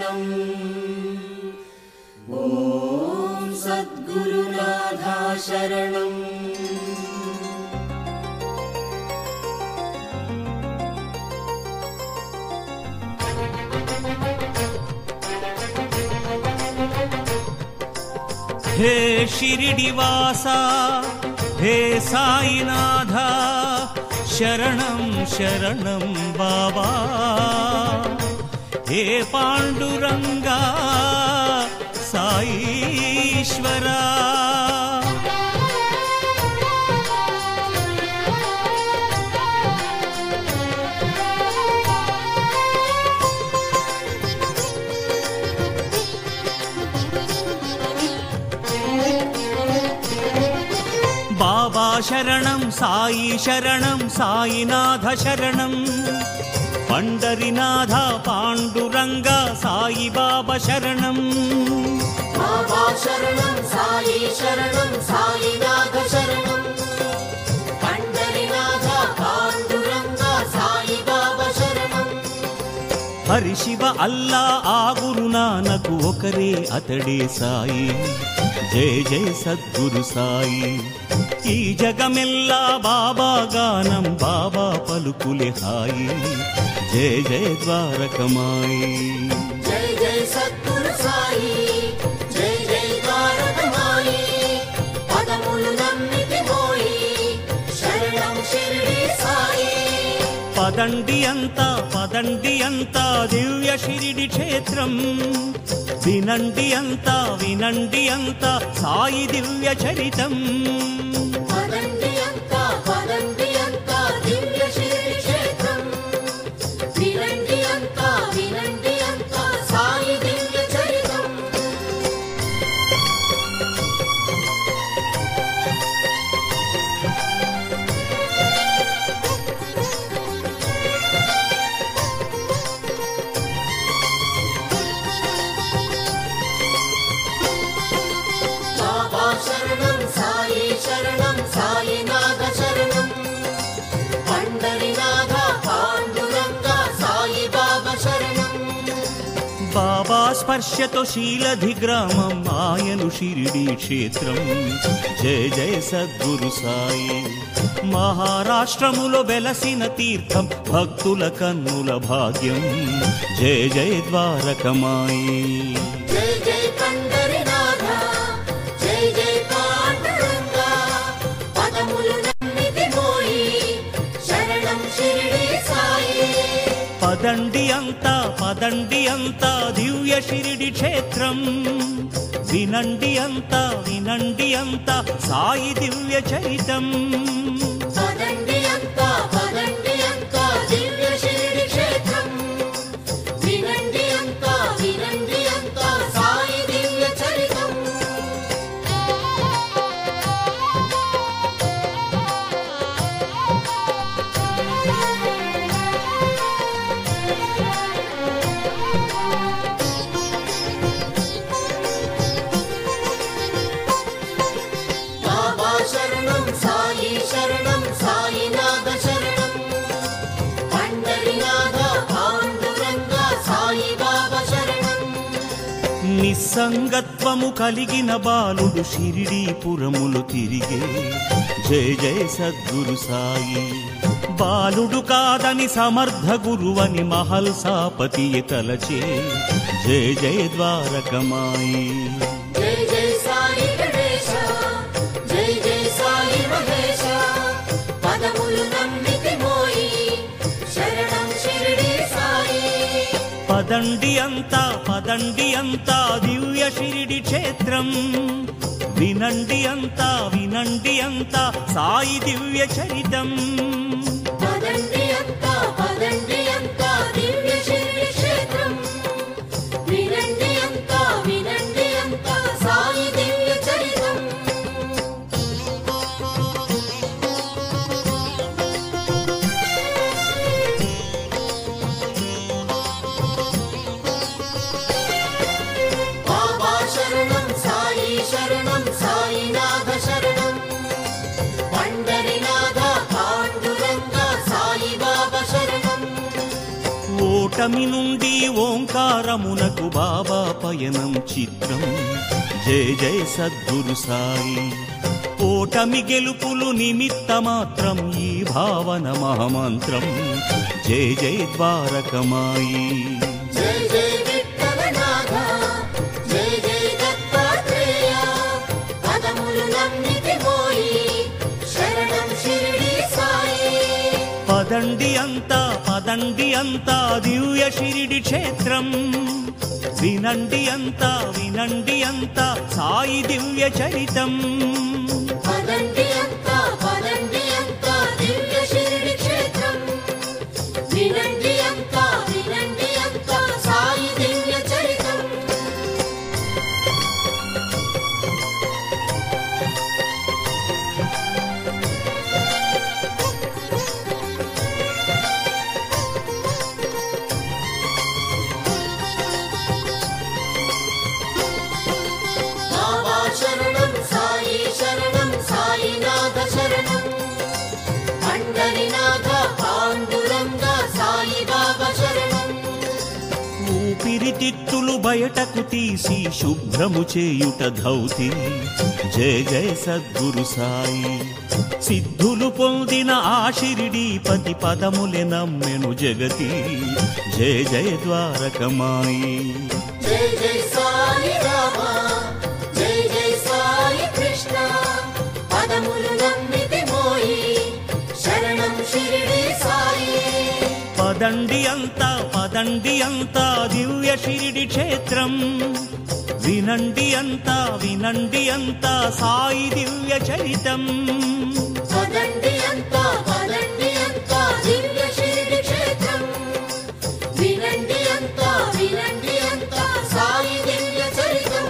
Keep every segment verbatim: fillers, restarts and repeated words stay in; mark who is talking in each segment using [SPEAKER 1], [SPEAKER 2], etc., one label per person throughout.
[SPEAKER 1] शरणं ॐ सद्गुरुनाथा शरणं
[SPEAKER 2] हे शिरिडिवासा हे साईनाथा शरणं शरणं बाबा हे पांडुरंगा साईश्वरा बाबा शरणं साई शरणं साईनाथ शरणं पंडरीनाथ पांडुरंग साई बाबा शरणं
[SPEAKER 1] बाबा शरणं साई शरणं साईनाथ शरणं पंडरीनाथ पांडुरंग साई बाबा शरणं
[SPEAKER 2] हरि शिव अल्ला आ गुरु नानक ओकरे अतडे साई जय जय सद्गुरु साई ఈ జగమెల్లా బాబా గానం బాబా పలుకులే హాయి జయ జయ ద్వారకమాయి
[SPEAKER 1] జై జై సద్గురు సాయి జై జై ద్వారకమాయి పదములు నమ్మితి మోయి శరణం షిరిడి సాయి
[SPEAKER 2] పదండి అంత పదండి అంత దివ్య షిరిడి క్షేత్రం వినండి అంత వినండి అంత సాయి దివ్య చరితం
[SPEAKER 1] పదండి అంత పదండి అంత దివ్య షిరిడి క్షేత్రం వినండి అంత వినండి అంత సాయి దివ్య చరితం బాబా శరణం సాయి శరణం సాయినాథ శరణం పండరీనాథ పాండురంగ సాయి బాబా శరణం
[SPEAKER 2] బాబా స్పర్శతో శీలధి గ్రామం ఆయను షిరిడి క్షేత్రం జయ జయ సద్గురు సాయి మహారాష్ట్రములో వెలసిన తీర్థం భక్తుల కన్నుల భాగ్యం జయ జయ ద్వారకమాయి
[SPEAKER 1] జై జై పండరీనాథ జై జై పాండురంగ పదములు నమ్మితి మోయి శరణం షిరిడి సాయి
[SPEAKER 2] పదండి అంత పదండి అంత దివ్య షిరిడి క్షేత్రం వినండి అంత వినండి అంత సాయి దివ్య చరితం
[SPEAKER 1] పదండి అంత పదండి అంత దివ్య షిరిడి క్షేత్రం వినండి అంత వినండి అంత సాయి దివ్య చరితం బాబా శరణం సాయి శరణం సాయినాథ శరణం పండరీనాథ పాండురంగ సాయి బాబా శరణం
[SPEAKER 2] నిస్సంగత్వము కలిగిన బాలుడు షిరిడీపురములు తిరిగే జయ జయ సద్గురు సాయి బాలుడు కాదని సమర్థ గురువని మహల్సాపతి తలచే జయ జయ ద్వారకమాయి
[SPEAKER 1] జై జై సాయి గణేశ జై జై సాయి మహేశ పదములు నమ్మితి మోయి శరణం షిరిడి సాయి
[SPEAKER 2] పదండి అంత పదండి అంత దివ్య షిరిడి క్షేత్రం వినండి అంత వినండి అంత సాయి దివ్య చరితం
[SPEAKER 1] పదండి అంత పదండి అంత దివ్య షిరిడి క్షేత్రం వినండి అంత వినండి అంత సాయి దివ్య చరితం బాబా శరణం సాయి శరణం సాయినాథ శరణం పండరీనాథ పాండు
[SPEAKER 2] ఓటమి నుండి ఓంకారమునకు బాబా పయనం చిత్రం. జయ జయ సద్గురు సాయి. ఓటమి గెలుపులు నిమిత్త మాత్రం ఈ భావన మహామంత్రం. జయ జయ ద్వారకమాయి.
[SPEAKER 1] జయ జయ విఠలనాథ, జయ జయ దత్తాత్రేయ, పదములు నమ్మితి మోయి, శరణం షిరిడి సాయి.
[SPEAKER 2] పదండి అంతా పదండి అంతా దివ్య షిరిడి క్షేత్రం. వినండి అంతా వినండి అంతా సాయి దివ్య చరితం.
[SPEAKER 1] పదండి అంతా పదండి అంతా దివ్య షిరిడి క్షేత్రం. వినండి అంతా వినండి అంతా సాయి దివ్య చరితం. బాబా శరణం సాయి శరణం సాయినాథ శరణం. పండరినాథ పాండురంగ సాయి బాబా శరణం.
[SPEAKER 2] ఊపిరితిత్తులు బయటకు తీసి శుభ్రము చేయుట ధౌతి. జయ జయ సద్గురు సాయి. సిద్ధులు పొందిన ఆ షిరిడీపతి పదములే నమ్మెను జగతి. జయ జయ ద్వారకమాయి.
[SPEAKER 1] జై జై సాయి రామ, జై జై సాయి కృష్ణ, పదములు నమ్మితి మోయి, శరణం షిరిడి సాయి.
[SPEAKER 2] పదండి అంతా పదండి అంతా దివ్య షిరిడి క్షేత్రం. వినండి అంతా వినండి అంతా సాయి దివ్య చరితం.
[SPEAKER 1] పదండి అంతా పదండి అంతా దివ్య షిరిడి క్షేత్రం. వినండి అంతా వినండి అంతా సాయి దివ్య చరితం.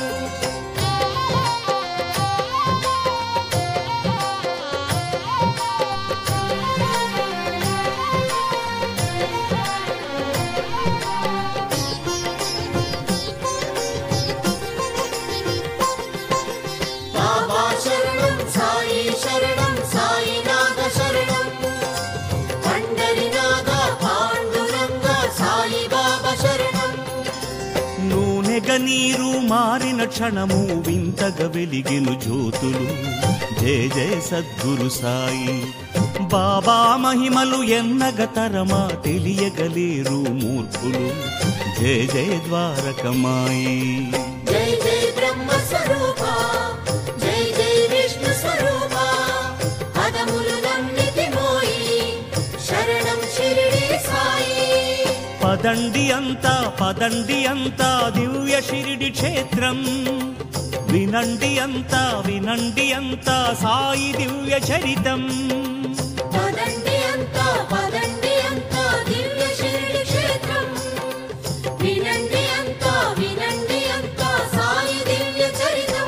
[SPEAKER 1] బాబా శరణం సాయి శరణం సాయినాథ శరణం. పండరినాథ పాండురంగ సాయి బాబా శరణం.
[SPEAKER 2] నూనెగ నీరు మారిన క్షణము వింతగా వెలిగెను జ్యోతులు. జయ జయ సద్గురు సాయి. బాబా మహిమలు ఎన్నగ తరమా తెలియగలేరు మూర్ఖులు. జయ జయ ద్వారకమాయి.
[SPEAKER 1] జై జై బ్రహ్మ స్వరూప, జై జై విష్ణు స్వరూప, పదములు నమ్మితి మోయి, శరణం షిరిడి సాయి.
[SPEAKER 2] పదండి అంతా పదండి అంతా దివ్య షిరిడి క్షేత్రం. వినండి అంతా వినండి అంతా సాయి దివ్య చరితం.
[SPEAKER 1] పదండి అంతా పదండి అంతా దివ్య షిరిడి క్షేత్రం. వినండి అంతా వినండి అంతా సాయి దివ్య చరితం.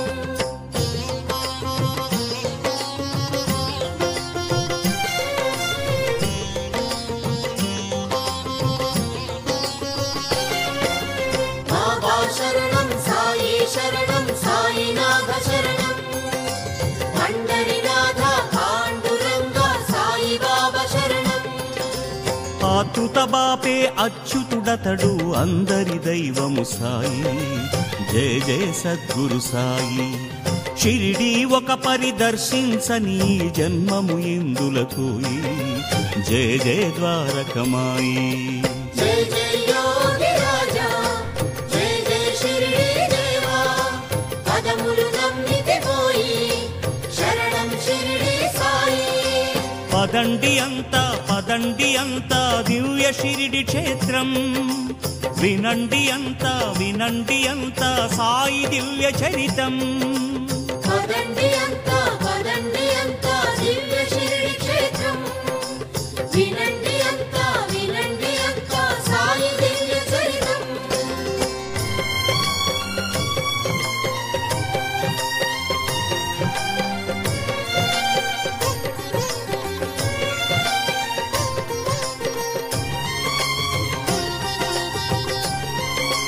[SPEAKER 1] బాబా శరణం సాయి శరణం సాయినాథ శరణం. పండరినాథ పాండురంగ సాయి బాబా శరణం.
[SPEAKER 2] ఆతృత బాపే అచ్యుతుడతడు అందరి దైవము సాయి. జయ జయ సద్గురు సాయి. షిరిడి ఒక పరిదర్శించని జన్మము ఇందులకు. జయ జయ ద్వారకమాయి.
[SPEAKER 1] జై జై యోగి రాజా, జై జై షిరిడి దేవా, పదములు నమ్మితి మోయి, శరణం షిరిడి సాయి.
[SPEAKER 2] పదండి అంతా పదండి అంతా దివ్య షిరిడి క్షేత్రం. వినండి అంతా వినండి అంతా సాయి దివ్య చరితం.
[SPEAKER 1] పదండి అంతా పదండి అంతా దివ్య షిరిడి క్షేత్రం. వినండి అంతా వినండి అంతా సాయి దివ్య చరితం.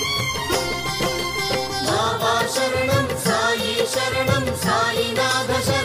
[SPEAKER 1] బాబా శరణం సాయి శరణం సాయినాథ శరణం.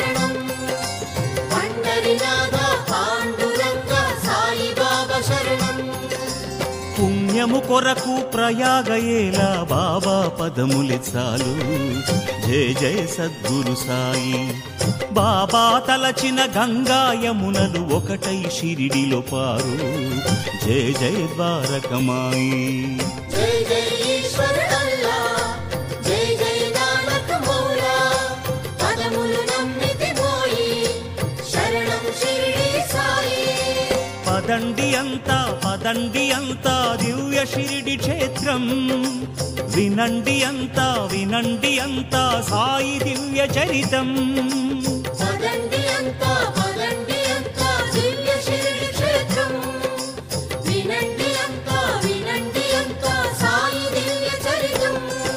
[SPEAKER 2] పుణ్యము కొరకు ప్రయాగయేలా బాబా పదములి చాలు జయ జయ సద్గురు సాయి. బాబా తలచిన గంగా యమునలు ఒకటై షిరిడిలో పారు జయ జయ ద్వారకమాయి.
[SPEAKER 1] జై జై ఈశ్వర అల్లా, జై జై నానక్ మౌలా, పదములు నమ్మితి మోయి, శరణం షిరిడి సాయి.
[SPEAKER 2] పదండి అంతా పదండి అంతా దివ్య షిరిడి క్షేత్రం, వినండి అంతా వినండి అంతా సాయి దివ్య చరితం.
[SPEAKER 1] పదండి అంతా పదండి అంతా దివ్య షిరిడి క్షేత్రం, వినండి అంతా వినండి అంతా సాయి దివ్య చరితం.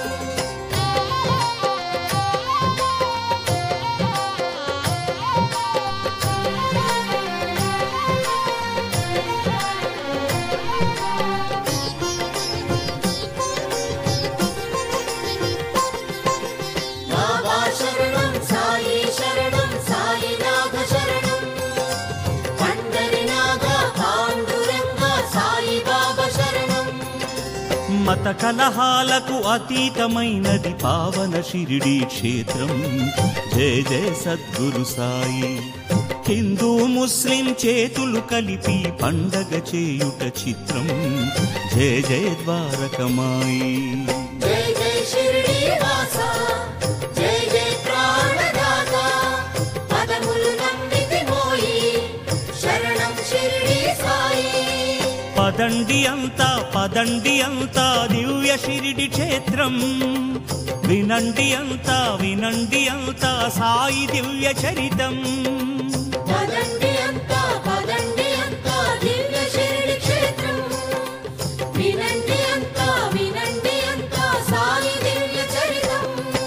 [SPEAKER 1] బాబా శరణం సాయి శరణం సాయినాథ శరణం, పండరినాథ పాండురంగ సాయి బాబా శరణం.
[SPEAKER 2] మత కలహాలకు అతీతమైనది పావన షిరిడి క్షేత్రం జయ జయ సద్గురు సాయి. హిందూ ముస్లిం చేతులు కలిపి పండగ చేయుట చిత్రం జయ జయ ద్వారకమాయి.
[SPEAKER 1] జై జై షిరిడి వాస, జై జై ప్రాణదాత, పదములు నమ్మితి మోయి, శరణం షిరిడి సాయి.
[SPEAKER 2] పదండి అంతా పదండి అంతా దివ్య షిరిడి క్షేత్రం, వినండి అంతా వినండి అంతా సాయి దివ్య చరితం.
[SPEAKER 1] పదండి అంతా పదండి అంతా దివ్య షిరిడి క్షేత్రం, వినండి అంతా వినండి అంతా సాయి దివ్య చరితం.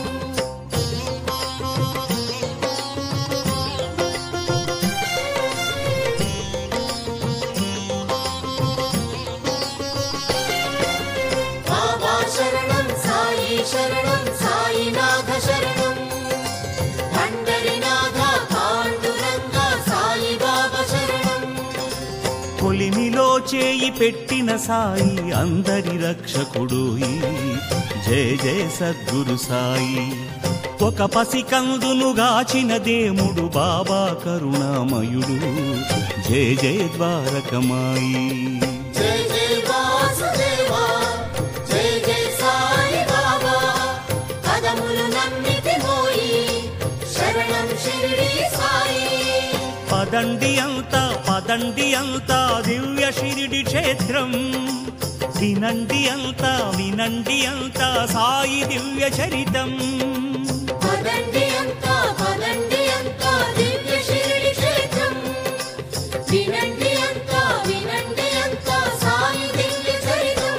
[SPEAKER 1] బాబా శరణం సాయి శరణం సాయినాథ శరణం, పండరినాథ పాండురంగ సాయి బాబా శరణం.
[SPEAKER 2] కొలిమిలో చేయి పెట్టిన సాయి అందరి రక్షకుడు జయ జయ సద్గురు సాయి. ఒక పసికందును గాచిన దేవుడు బాబా కరుణామయుడు జయ జయ ద్వారకమాయి.
[SPEAKER 1] జై జై వాసుదేవా, జై జై సాయి బాబా, పదములు నమ్మితి మోయి, శరణం షిరిడి సాయి.
[SPEAKER 2] పదండి అంతా పదండి అంతా దివ్య షిరిడి క్షేత్రం, వినండి అంతా వినండి అంతా సాయి దివ్య చరితం.
[SPEAKER 1] పదండి అంతా పదండి అంతా దివ్య షిరిడి క్షేత్రం, వినండి అంతా వినండి అంతా సాయి దివ్య చరితం.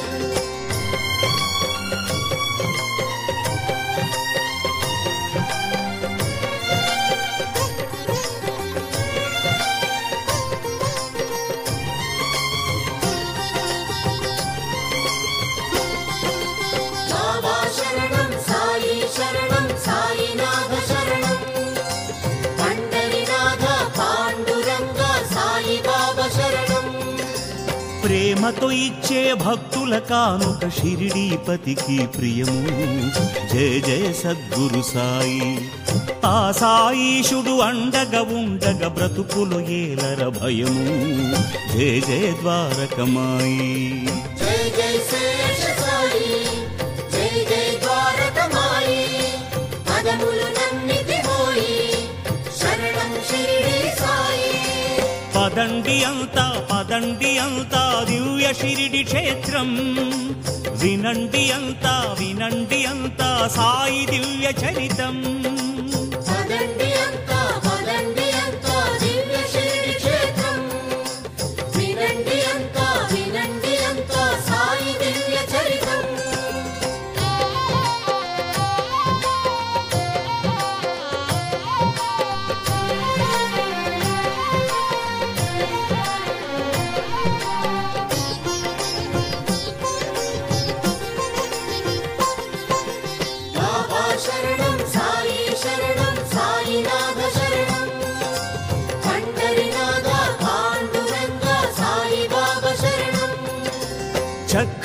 [SPEAKER 1] బాబా శరణం సాయి శరణం సాయినాథ శరణం, పండరినాథ పాండురంగ సాయి బాబా శరణం.
[SPEAKER 2] ప్రేమతో ఇచ్చే భక్తుల కానుక షిరిడీపతికి ప్రియము జయ జయ సద్గురు సాయి. ఆ సాయిషుడు అండగా ఉండగా బ్రతుకులు ఏలర భయము జయ జయ ద్వారకమాయి.
[SPEAKER 1] జై జై శేష సాయి, జై జై ద్వారకమాయి, పదములు నమ్మితి మోయి, శరణం షిరిడి సాయి.
[SPEAKER 2] పదండి అంతా పదండి అంతా దివ్య షిరిడి క్షేత్రం, వినండి అంతా వినండి అంతా సాయి దివ్య చరితం.
[SPEAKER 1] పదండి అంతా పదండి అంతా దివ్య షిరిడి క్షేత్రం, వినండి అంతా వినండి అంతా సాయి దివ్య చరితం. బాబా శరణం సాయి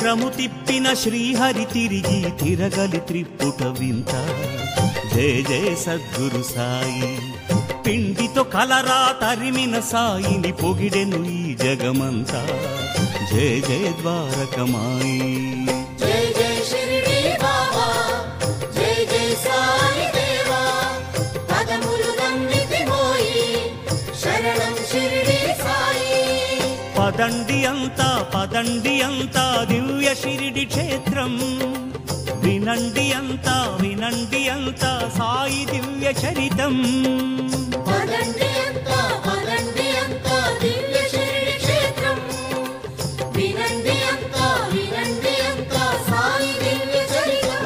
[SPEAKER 2] చక్రము తిప్పిన శ్రీహరి తిరిగి తిరగలి త్రిపుట వింత. జయ జయ సద్గురు సాయి. పిండితో కలరా తరిమిన సాయిని పొగిడెను ఈ జగమంతా. జయ జయ ద్వారకమాయి.
[SPEAKER 1] జై జై షిరిడి బాబా, జై జై సాయి దేవా, పదములు నమ్మితి మోయి, శరణం షిరిడి సాయి.
[SPEAKER 2] పదండి అంతా పదండి అంతా దివ్య షిరిడి క్షేత్రం. వినండి అంతా వినండి అంతా సాయి దివ్య చరితం.
[SPEAKER 1] పదండి అంతా పదండి అంతా దివ్య షిరిడి క్షేత్రం. వినండి అంతా వినండి అంతా సాయి దివ్య చరితం.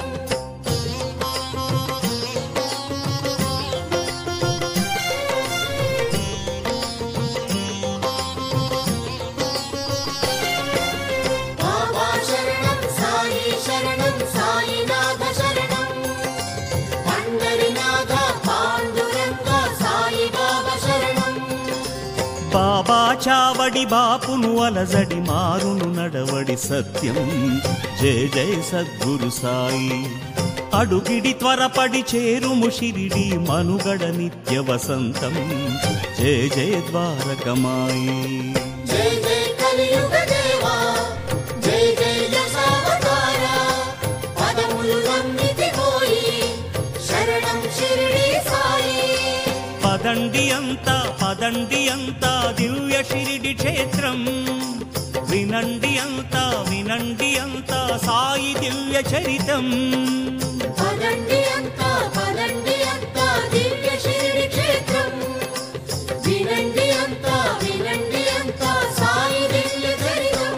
[SPEAKER 1] బాబా శరణం సాయి శరణం సాయినాథ శరణం. పండరినాథ పాండురంగ సాయి బాబా శరణం.
[SPEAKER 2] బాబా చావడి బాపును అలజడి మారును నడవడి సత్యం. జయ జయ సద్గురు సాయి. అడుగిడి త్వరపడి చేరుము షిరిడి మనుగడ నిత్య వసంతం. జయ జయ ద్వారకమాయి.
[SPEAKER 1] జై జై కలియుగ దేవా, జై జై దశావతార, పదములు నమ్మితి పోయి, శరణం షిరిడి సాయి.
[SPEAKER 2] పదండి అంతా పదండి అంతా దివ్య షిరిడి క్షేత్రం. వినండి అంతా వినండి అంతా సాయి దివ్య చరితం.
[SPEAKER 1] పదండి అంతా పదండి అంతా దివ్య షిరిడి క్షేత్రం. వినండి అంతా వినండి అంతా సాయి దివ్య చరితం.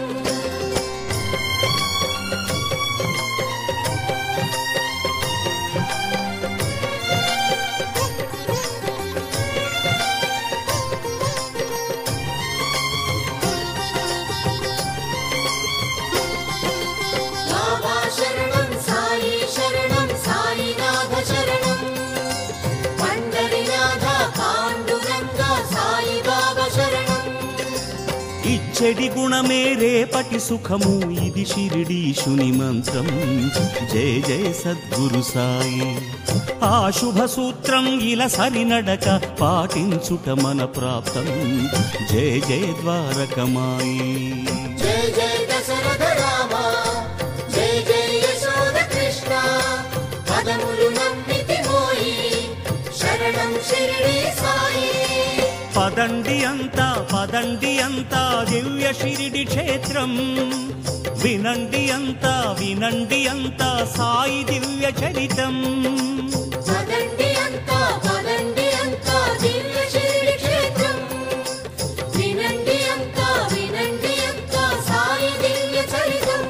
[SPEAKER 1] బాబా శరణం సాయి శరణం సాయినాథ శరణం. పండరినాథ పాండురంగ సాయి బాబా శరణం.
[SPEAKER 2] ఇచ్చడి గుణమే రేపటి సుఖము ఇది షిరిడీశుని మంత్రం. జయ జయ సద్గురు సాయి. ఆ శుభ సూత్రం ఇలా సరినడక పాటించుట మన ప్రాప్తం. జయ జయ ద్వారకమాయి.
[SPEAKER 1] జై జై దశరథ రామ, జై జై యశోద కృష్ణ, పదములు నమ్మితి మోయి, శరణం షిరిడి సాయి.
[SPEAKER 2] పదండి అంతా పదండి అంతా దివ్య షిరిడి క్షేత్రం. వినండి అంతా వినండి అంతా సాయి దివ్య చరితం.
[SPEAKER 1] పదండి అంతా పదండి అంతా దివ్య షిరిడి క్షేత్రం. వినండి అంతా వినండి అంతా సాయి దివ్య చరితం.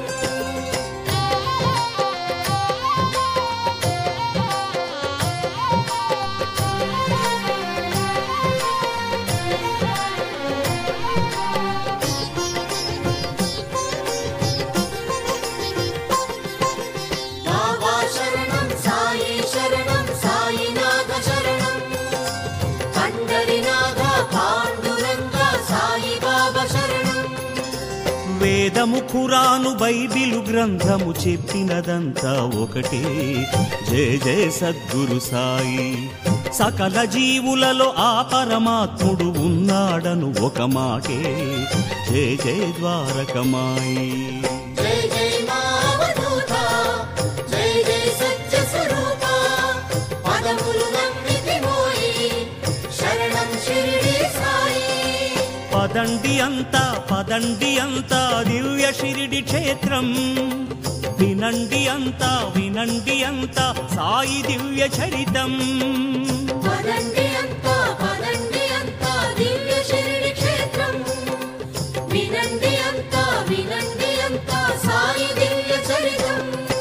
[SPEAKER 1] బాబా శరణం సాయి శరణం సాయినాథ శరణం. పండరినాథ పాండురంగ సాయి బాబా శరణం.
[SPEAKER 2] వేదము ఖురాను బైబిలు గ్రంథము చెప్పినదంతా ఒకటే. జయ జయ సద్గురు సాయి. సకల జీవులలో ఆ పరమాత్ముడు ఉన్నాడను ఒక మాటే. జయ జయ ద్వారకమాయి.
[SPEAKER 1] జై జై మా అవధూత, జై జై సత్య స్వరూప, పదములు నమ్మితి మోయి, శరణం షిరిడి సాయి.
[SPEAKER 2] పదండి అంతా పదండి అంతా దివ్య షిరిడి క్షేత్రం. వినండి అంతా వినండి అంతా సాయి దివ్య చరితం.
[SPEAKER 1] పదండి అంతా పదండి అంతా దివ్య షిరిడి క్షేత్రం. వినండి అంతా వినండి అంతా సాయి దివ్య చరితం.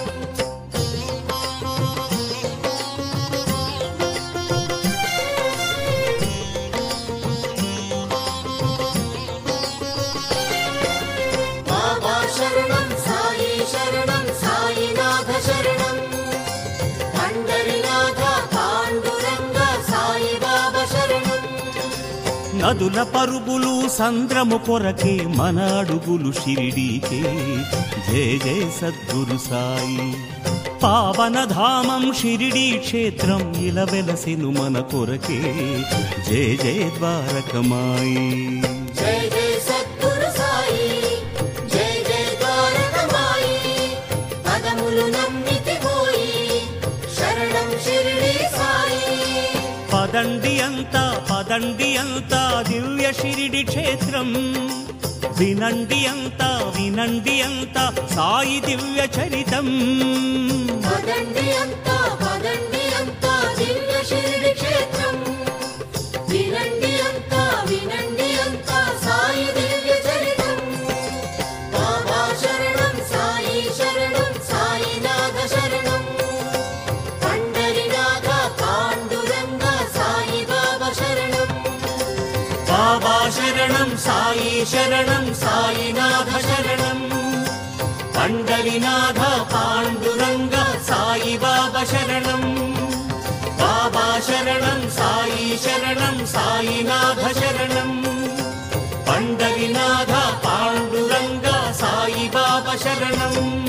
[SPEAKER 1] బాబా శరణం సాయి శరణం సాయినాథ శరణం. పండరినాథ పాండురంగ సాయి బాబా శరణం.
[SPEAKER 2] నదుల పరుగులు సంద్రము కొరకే మన అడుగులు షిరిడీకే. జయ జయ సద్గురు సాయి. పావనధామం షిరిడీ క్షేత్రం ఇలా వెలసిను మన కొరకే, జయ జయ ద్వారకమాయి.
[SPEAKER 1] జయ జయ సద్గురు సాయి, జయ జయ ద్వారకమాయి. పదములు నమ్మితి పోయి, శరణం షిరిడీ సాయి.
[SPEAKER 2] పదండి అంతా పదండి అంతా దివ్య షిరిడి క్షేత్రం, వినండి అంతా వినండి అంతా సాయి దివ్య చరితం.
[SPEAKER 1] పదండి అంతా పదండి అంతా దివ్య షిరిడి క్షేత్రం, వినండి అంతా వినండి అంతా సాయి దివ్య చరితం. బాబా శరణం సాయి శరణం సాయినాథ శరణం. పండరినాథ పాండురంగ సాయి బాబా శరణం.
[SPEAKER 2] బాబా శరణం సాయి శరణం సాయినాథ శరణం. పండరినాథ పాండురంగ సాయి బాబా శరణం. బాబా శరణం సాయి శరణం సాయినాథ శరణం. పండరినాథ పాండురంగ సాయి బాబా శరణం.